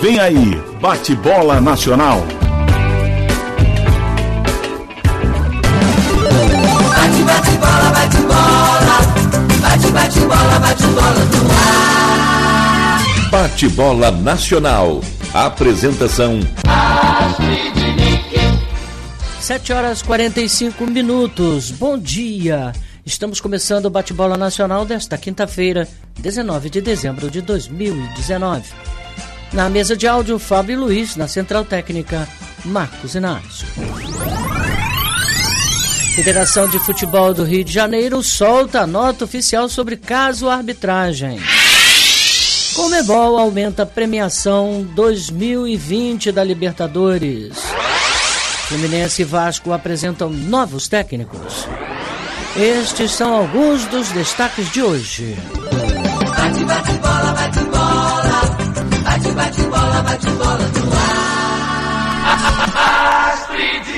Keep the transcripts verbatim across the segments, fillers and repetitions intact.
Vem aí, Bate-Bola Nacional. Bate, bate, bola, bate, bola. Bate, bate, bola, bate, bola no ar. Bate-Bola Nacional. Apresentação: sete horas e quarenta e cinco minutos. Bom dia. Estamos começando o Bate-Bola Nacional desta quinta-feira, dezenove de dezembro de dois mil e dezenove. Na mesa de áudio, Fábio Luiz. Na central técnica, Marcos Inácio. Federação de Futebol do Rio de Janeiro solta a nota oficial sobre caso arbitragem. Conmebol aumenta a premiação dois mil e vinte da Libertadores. Fluminense e Vasco apresentam novos técnicos. Estes são alguns dos destaques de hoje. Bate, bate, bola, bate, bola. Bate, bate, bola, bate, bola no ar.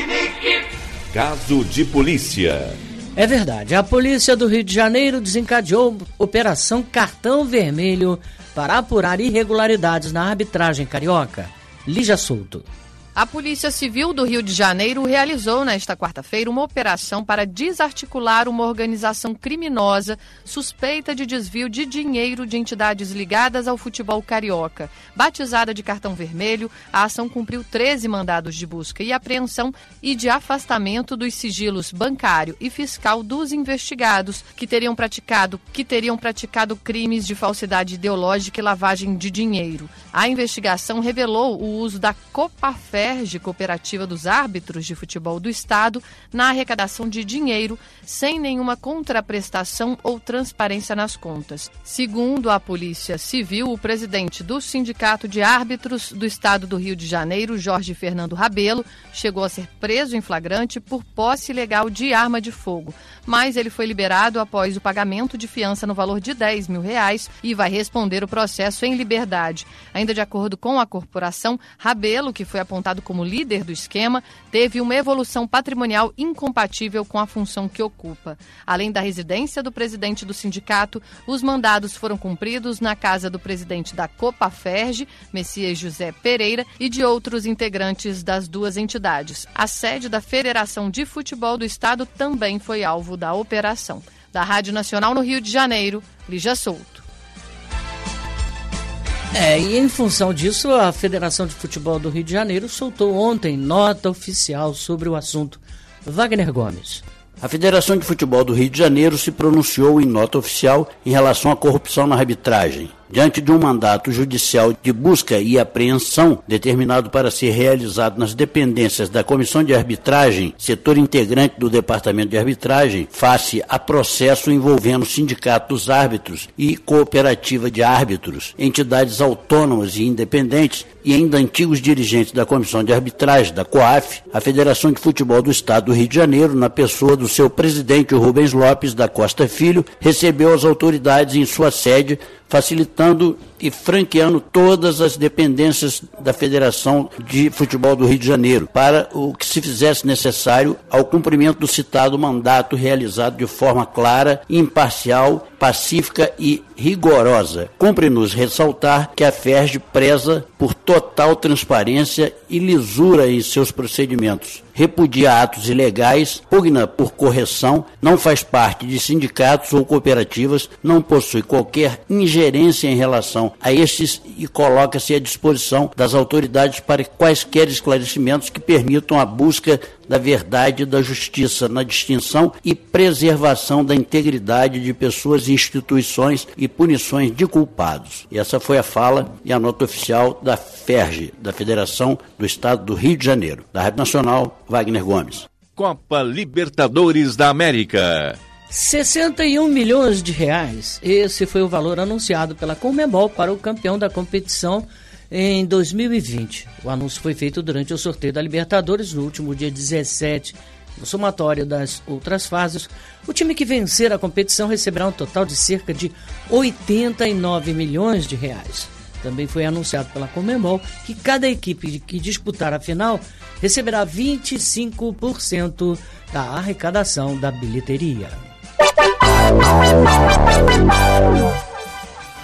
Caso de polícia. É verdade, a polícia do Rio de Janeiro desencadeou Operação Cartão Vermelho para apurar irregularidades na arbitragem carioca. Lígia Souto. A Polícia Civil do Rio de Janeiro realizou nesta quarta-feira uma operação para desarticular uma organização criminosa suspeita de desvio de dinheiro de entidades ligadas ao futebol carioca. Batizada de Cartão Vermelho, a ação cumpriu treze mandados de busca e apreensão e de afastamento dos sigilos bancário e fiscal dos investigados que teriam praticado, que teriam praticado crimes de falsidade ideológica e lavagem de dinheiro. A investigação revelou o uso da Copafé, Cooperativa dos Árbitros de Futebol do Estado, na arrecadação de dinheiro sem nenhuma contraprestação ou transparência nas contas. Segundo a Polícia Civil, o presidente do Sindicato de Árbitros do Estado do Rio de Janeiro, Jorge Fernando Rabelo, chegou a ser preso em flagrante por posse ilegal de arma de fogo, mas ele foi liberado após o pagamento de fiança no valor de dez mil reais e vai responder o processo em liberdade. Ainda de acordo com a corporação, Rabelo, que foi apontado como líder do esquema, teve uma evolução patrimonial incompatível com a função que ocupa. Além da residência do presidente do sindicato, os mandados foram cumpridos na casa do presidente da Copaferge, Messias José Pereira, e de outros integrantes das duas entidades. A sede da Federação de Futebol do Estado também foi alvo da operação. Da Rádio Nacional no Rio de Janeiro, Lígia Souto. É, e em função disso, a Federação de Futebol do Rio de Janeiro soltou ontem nota oficial sobre o assunto. Wagner Gomes. A Federação de Futebol do Rio de Janeiro se pronunciou em nota oficial em relação à corrupção na arbitragem. Diante de um mandato judicial de busca e apreensão determinado para ser realizado nas dependências da Comissão de Arbitragem, setor integrante do Departamento de Arbitragem, face a processo envolvendo Sindicato dos Árbitros e Cooperativa de Árbitros, entidades autônomas e independentes e ainda antigos dirigentes da Comissão de Arbitragem, da COAF, a Federação de Futebol do Estado do Rio de Janeiro, na pessoa do seu presidente Rubens Lopes da Costa Filho, recebeu as autoridades em sua sede, facilitando e franqueando todas as dependências da Federação de Futebol do Rio de Janeiro para o que se fizesse necessário ao cumprimento do citado mandato realizado de forma clara, imparcial, pacífica e rigorosa. Cumpre-nos ressaltar que a Ferge preza por total transparência e lisura em seus procedimentos. Repudia atos ilegais, pugna por correção, não faz parte de sindicatos ou cooperativas, não possui qualquer ingerência em relação a estes e coloca-se à disposição das autoridades para quaisquer esclarecimentos que permitam a busca da verdade e da justiça na distinção e preservação da integridade de pessoas e instituições e punições de culpados. E essa foi a fala e a nota oficial da Ferge, da Federação do Estado do Rio de Janeiro. Da Rádio Nacional, Wagner Gomes. Copa Libertadores da América. sessenta e um milhões de reais. Esse foi o valor anunciado pela Conmebol para o campeão da competição em dois mil e vinte. O anúncio foi feito durante o sorteio da Libertadores no último dia dezessete. No somatório das outras fases, o time que vencer a competição receberá um total de cerca de oitenta e nove milhões de reais. Também foi anunciado pela Conmebol que cada equipe que disputar a final receberá vinte e cinco por cento da arrecadação da bilheteria.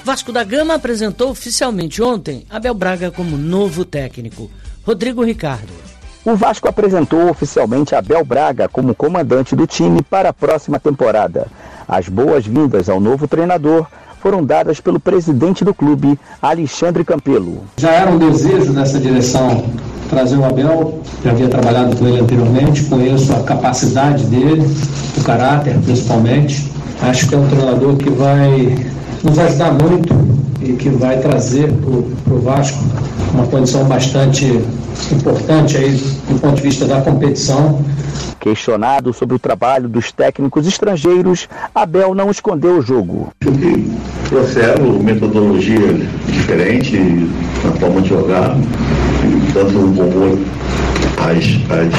Vasco da Gama apresentou oficialmente ontem Abel Braga como novo técnico. Rodrigo Ricardo. O Vasco apresentou oficialmente Abel Braga como comandante do time para a próxima temporada. As boas-vindas ao novo treinador foram dadas pelo presidente do clube, Alexandre Campelo. Já era um desejo dessa direção trazer o Abel, já havia trabalhado com ele anteriormente, conheço a capacidade dele, o caráter principalmente. Acho que é um treinador que vai nos ajudar muito e que vai trazer para o Vasco uma condição bastante importante aí do ponto de vista da competição. Questionado sobre o trabalho dos técnicos estrangeiros, Abel não escondeu o jogo. Acho que trouxeram metodologia diferente na forma de jogar, tanto no bom as, as,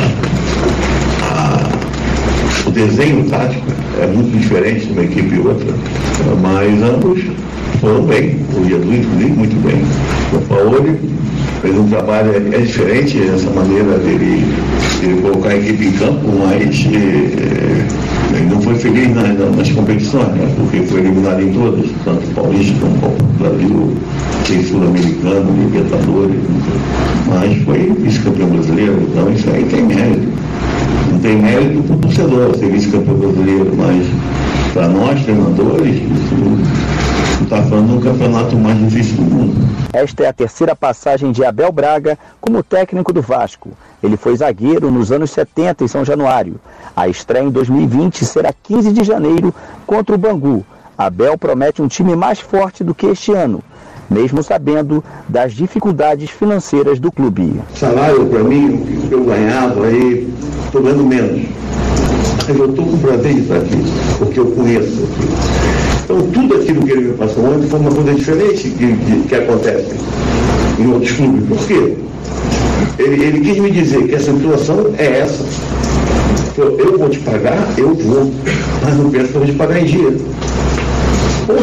a, o desenho tático é muito diferente de uma equipe e outra, mas ambos foram bem. O Jesus muito bem. O Sampaoli fez um trabalho, é diferente essa maneira dele, dele colocar a equipe em campo, mas é, ele não foi feliz nas, nas competições, né? Porque foi eliminado em todas, tanto Paulista como Copa do Brasil, Sul-Americano, Libertadores, mas foi vice-campeão brasileiro, então isso aí tem mérito. Não tem mérito para o torcedor ser vice-campeão brasileiro, mas para nós, treinadores, isso está falando do campeonato mais difícil do mundo. Esta é a terceira passagem de Abel Braga como técnico do Vasco. Ele foi zagueiro nos anos setenta em São Januário. A estreia em dois mil e vinte será quinze de janeiro contra o Bangu. Abel promete um time mais forte do que este ano, mesmo sabendo das dificuldades financeiras do clube. Salário, para mim, o que eu ganhava aí, estou ganhando menos. Mas eu estou com prazer de estar aqui, porque eu conheço aqui. Então, tudo aquilo que ele me passou ontem foi uma coisa diferente que, que, que acontece em outros clubes. Por quê? Ele, ele quis me dizer que a situação é essa. Eu vou te pagar, eu vou, mas não penso que eu vou te pagar em dia. Porra,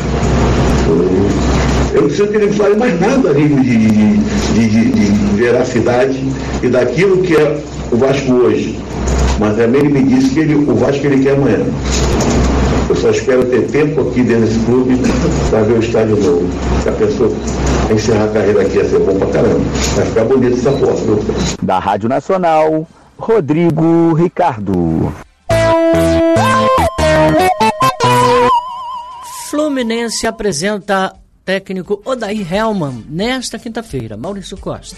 eu não sei que ele fale mais nada ali de, de, de, de veracidade e daquilo que é o Vasco hoje. Mas também ele me disse que ele, o Vasco ele quer amanhã. Eu só espero ter tempo aqui dentro desse clube para ver o estádio novo. Se a pessoa encerrar a carreira aqui ia ser bom pra caramba. Vai ficar bonito essa porta, viu? Da Rádio Nacional, Rodrigo Ricardo. Fluminense apresenta técnico Odair Hellmann nesta quinta-feira. Maurício Costa.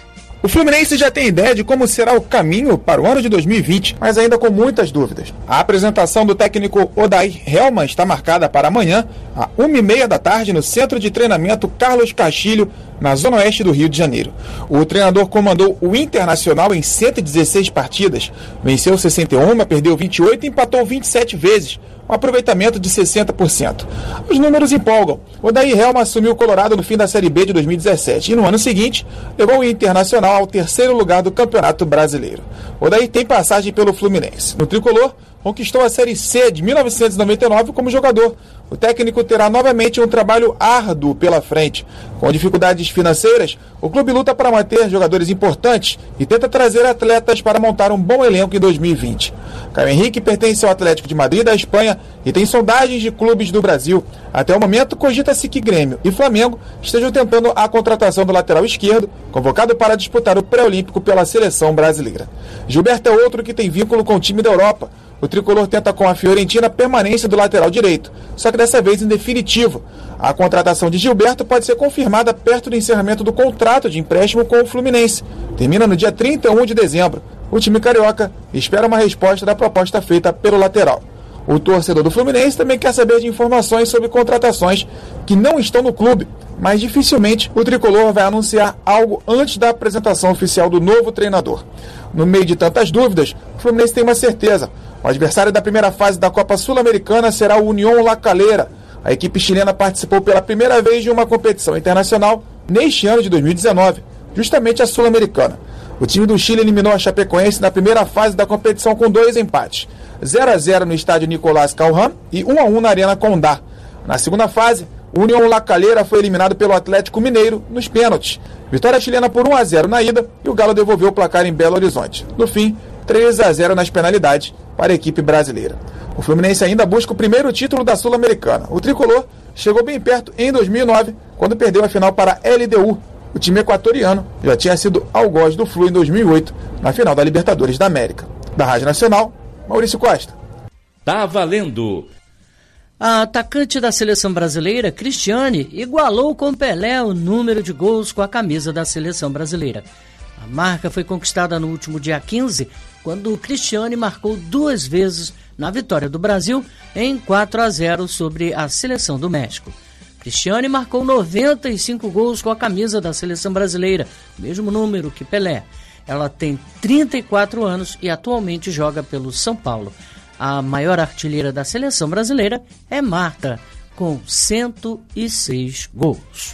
O Fluminense já tem ideia de como será o caminho para o ano de dois mil e vinte, mas ainda com muitas dúvidas. A apresentação do técnico Odair Hellmann está marcada para amanhã, às uma e meia da tarde, no Centro de Treinamento Carlos Castilho, na zona oeste do Rio de Janeiro. O treinador comandou o Internacional em cento e dezesseis partidas, venceu sessenta e uma, perdeu vinte e oito e empatou vinte e sete vezes, um aproveitamento de sessenta por cento. Os números empolgam. Odair Hellmann assumiu o Colorado no fim da Série B de dois mil e dezessete e no ano seguinte levou o Internacional ao terceiro lugar do Campeonato Brasileiro. Odair tem passagem pelo Fluminense. No tricolor, conquistou a Série C de mil novecentos e noventa e nove como jogador. O técnico terá novamente um trabalho árduo pela frente. Com dificuldades financeiras, o clube luta para manter jogadores importantes e tenta trazer atletas para montar um bom elenco em dois mil e vinte. Caio Henrique pertence ao Atlético de Madrid da Espanha e tem sondagens de clubes do Brasil. Até o momento, cogita-se que Grêmio e Flamengo estejam tentando a contratação do lateral esquerdo, convocado para disputar o pré-olímpico pela seleção brasileira. Gilberto é outro que tem vínculo com o time da Europa. O tricolor tenta com a Fiorentina a permanência do lateral direito, só que dessa vez em definitivo. A contratação de Gilberto pode ser confirmada perto do encerramento do contrato de empréstimo com o Fluminense. Termina no dia trinta e um de dezembro. O time carioca espera uma resposta da proposta feita pelo lateral. O torcedor do Fluminense também quer saber de informações sobre contratações que não estão no clube, mas dificilmente o tricolor vai anunciar algo antes da apresentação oficial do novo treinador. No meio de tantas dúvidas, o Fluminense tem uma certeza. O adversário da primeira fase da Copa Sul-Americana será o Unión La Calera. A equipe chilena participou pela primeira vez de uma competição internacional neste ano de dois mil e dezenove, justamente a Sul-Americana. O time do Chile eliminou a Chapecoense na primeira fase da competição com dois empates, zero a zero no estádio Nicolás Calhan e um a um na Arena Condá. Na segunda fase, o Unión La Calera foi eliminado pelo Atlético Mineiro nos pênaltis. Vitória chilena por um a zero na ida e o Galo devolveu o placar em Belo Horizonte. No fim, três a zero nas penalidades para a equipe brasileira. O Fluminense ainda busca o primeiro título da Sul-Americana. O tricolor chegou bem perto em dois mil e nove, quando perdeu a final para a L D U. O time equatoriano já tinha sido algoz do Flu em dois mil e oito, na final da Libertadores da América. Da Rádio Nacional, Maurício Costa. Tá valendo! A atacante da seleção brasileira, Cristiane, igualou com Pelé o número de gols com a camisa da seleção brasileira. A marca foi conquistada no último dia quinze, quando Cristiane marcou duas vezes na vitória do Brasil em quatro a zero sobre a seleção do México. Cristiane marcou noventa e cinco gols com a camisa da seleção brasileira, mesmo número que Pelé. Ela tem trinta e quatro anos e atualmente joga pelo São Paulo. A maior artilheira da seleção brasileira é Marta, com cento e seis gols.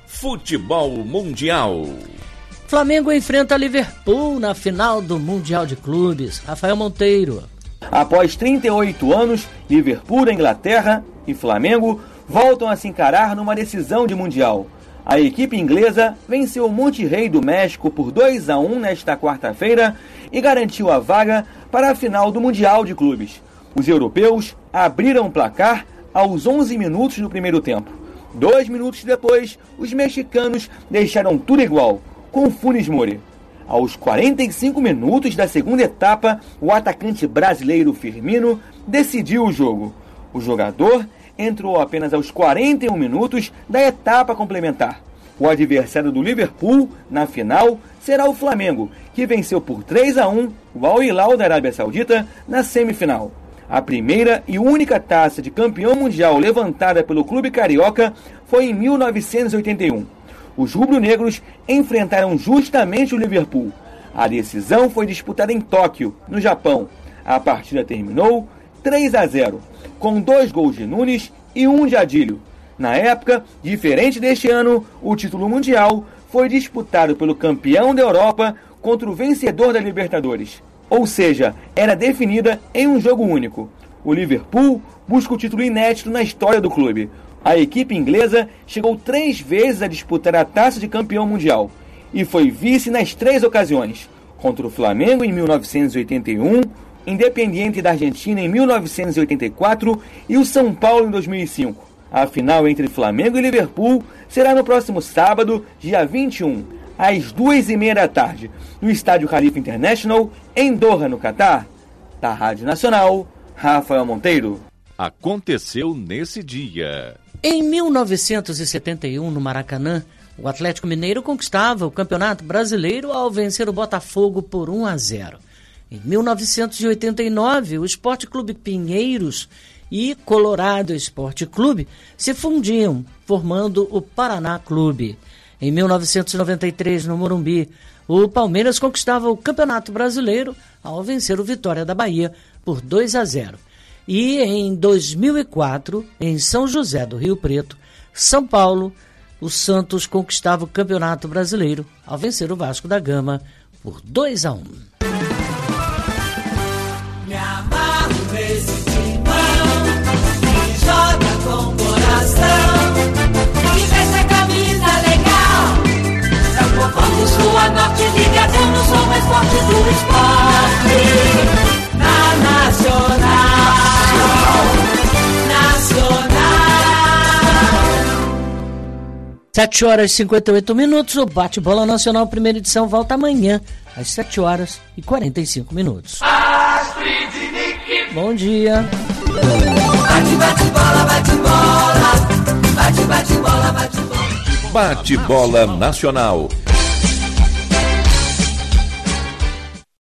Futebol Mundial. Flamengo enfrenta Liverpool na final do Mundial de Clubes. Rafael Monteiro. Após trinta e oito anos, Liverpool da Inglaterra e Flamengo voltam a se encarar numa decisão de Mundial. A equipe inglesa venceu o Monterrey do México por dois a um nesta quarta-feira e garantiu a vaga para a final do Mundial de Clubes. Os europeus abriram o placar aos onze minutos do primeiro tempo. Dois minutos depois, os mexicanos deixaram tudo igual, com Funes Mori. Aos quarenta e cinco minutos da segunda etapa, o atacante brasileiro Firmino decidiu o jogo. O jogador entrou apenas aos quarenta e um minutos da etapa complementar. O adversário do Liverpool, na final, será o Flamengo, que venceu por três a um o Al Hilal da Arábia Saudita na semifinal. A primeira e única taça de campeão mundial levantada pelo clube carioca foi em mil novecentos e oitenta e um. Os rubro-negros enfrentaram justamente o Liverpool. A decisão foi disputada em Tóquio, no Japão. A partida terminou três a zero, com dois gols de Nunes e um de Adílio. Na época, diferente deste ano, o título mundial foi disputado pelo campeão da Europa contra o vencedor da Libertadores. Ou seja, era definida em um jogo único. O Liverpool busca o título inédito na história do clube. A equipe inglesa chegou três vezes a disputar a taça de campeão mundial e foi vice nas três ocasiões, contra o Flamengo em mil novecentos e oitenta e um, Independiente da Argentina em mil novecentos e oitenta e quatro e o São Paulo em dois mil e cinco. A final entre Flamengo e Liverpool será no próximo sábado, dia vinte e um, às duas e meia da tarde, no estádio Khalifa International, em Doha, no Catar. Da Rádio Nacional, Rafael Monteiro. Aconteceu nesse dia. Em mil novecentos e setenta e um, no Maracanã, o Atlético Mineiro conquistava o Campeonato Brasileiro ao vencer o Botafogo por um a zero. Em mil novecentos e oitenta e nove, o Esporte Clube Pinheiros e Colorado Esporte Clube se fundiam, formando o Paraná Clube. Em mil novecentos e noventa e três, no Morumbi, o Palmeiras conquistava o Campeonato Brasileiro ao vencer o Vitória da Bahia por dois a zero. E em dois mil e quatro, em São José do Rio Preto, São Paulo, o Santos conquistava o Campeonato Brasileiro ao vencer o Vasco da Gama por dois a um. Me amarro nesse timão, que joga com coração, que veste a camisa legal. É o povão do Sul a Norte, ligadão no som mais forte do esporte. Na Nacional, Nacional. sete horas e cinquenta e oito minutos, o Bate-Bola Nacional, primeira edição, volta amanhã, às sete horas e quarenta e cinco minutos. Bom dia. Bate, bate, bola, bate, bola. Bate, bate, bola, bate, bola. Bate-Bola Nacional.